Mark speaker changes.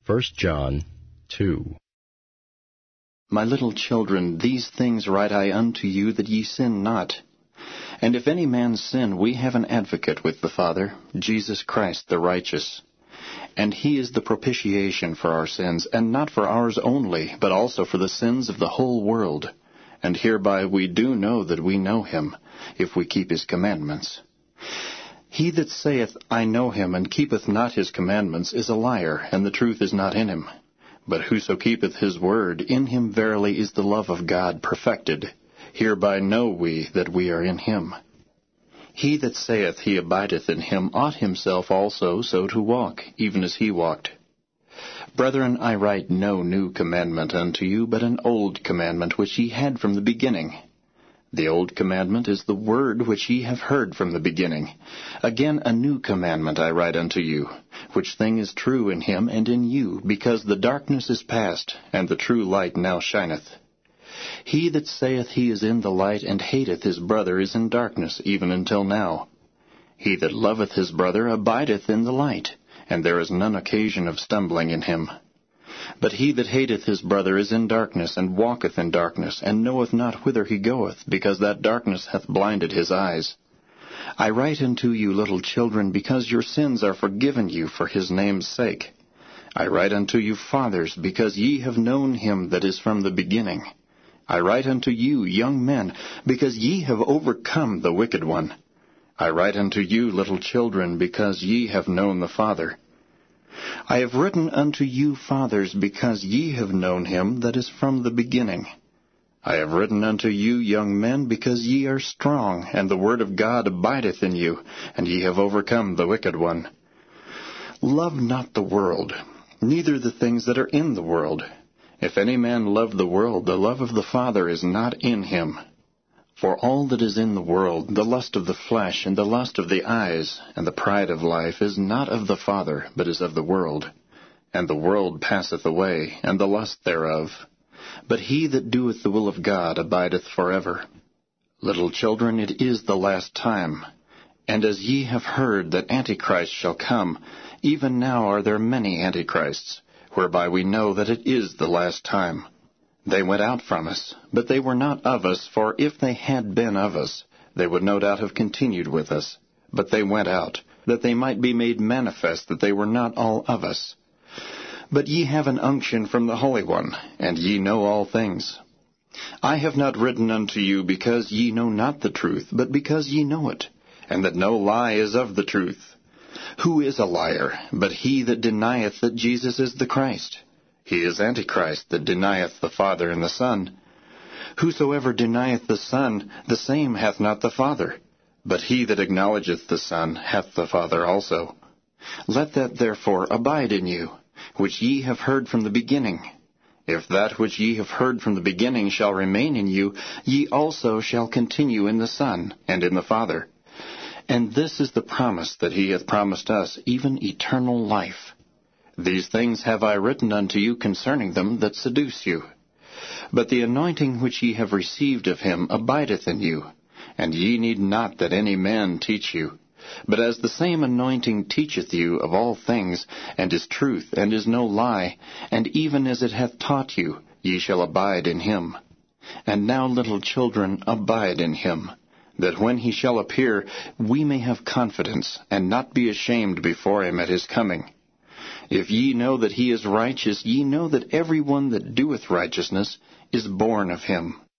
Speaker 1: 1 John 2.
Speaker 2: My little children, these things write I unto you, that ye sin not. And if any man sin, we have an advocate with the Father, Jesus Christ the righteous. And he is the propitiation for our sins, and not for ours only, but also for the sins of the whole world. And hereby we do know that we know him, if we keep his commandments. He that saith, I know him, and keepeth not his commandments, is a liar, and the truth is not in him. But whoso keepeth his word, in him verily is the love of God perfected. Hereby know we that we are in him. He that saith he abideth in him ought himself also so to walk, even as he walked. Brethren, I write no new commandment unto you, but an old commandment which ye had from the beginning. The old commandment is the word which ye have heard from the beginning. Again a new commandment I write unto you, which thing is true in him and in you, because the darkness is past, and the true light now shineth. He that saith he is in the light and hateth his brother is in darkness, even until now. He that loveth his brother abideth in the light, and there is none occasion of stumbling in him. But he that hateth his brother is in darkness, and walketh in darkness, and knoweth not whither he goeth, because that darkness hath blinded his eyes. I write unto you, little children, because your sins are forgiven you for his name's sake. I write unto you, fathers, because ye have known him that is from the beginning. I write unto you, young men, because ye have overcome the wicked one. I write unto you, little children, because ye have known the Father. I have written unto you, fathers, because ye have known him that is from the beginning. I have written unto you, young men, because ye are strong, and the word of God abideth in you, and ye have overcome the wicked one. Love not the world, neither the things that are in the world. If any man love the world, the love of the Father is not in him. For all that is in the world, the lust of the flesh, and the lust of the eyes, and the pride of life, is not of the Father, but is of the world. And the world passeth away, and the lust thereof. But he that doeth the will of God abideth forever. Little children, it is the last time. And as ye have heard that Antichrist shall come, even now are there many Antichrists, whereby we know that it is the last time. They went out from us, but they were not of us, for if they had been of us, they would no doubt have continued with us. But they went out, that they might be made manifest that they were not all of us. But ye have an unction from the Holy One, and ye know all things. I have not written unto you because ye know not the truth, but because ye know it, and that no lie is of the truth. Who is a liar, but he that denieth that Jesus is the Christ? He is Antichrist, that denieth the Father and the Son. Whosoever denieth the Son, the same hath not the Father. But he that acknowledgeth the Son hath the Father also. Let that therefore abide in you, which ye have heard from the beginning. If that which ye have heard from the beginning shall remain in you, ye also shall continue in the Son and in the Father. And this is the promise that he hath promised us, even eternal life. These things have I written unto you concerning them that seduce you. But the anointing which ye have received of him abideth in you, and ye need not that any man teach you. But as the same anointing teacheth you of all things, and is truth, and is no lie, and even as it hath taught you, ye shall abide in him. And now, little children, abide in him, that when he shall appear, we may have confidence, and not be ashamed before him at his coming. If ye know that he is righteous, ye know that every one that doeth righteousness is born of him.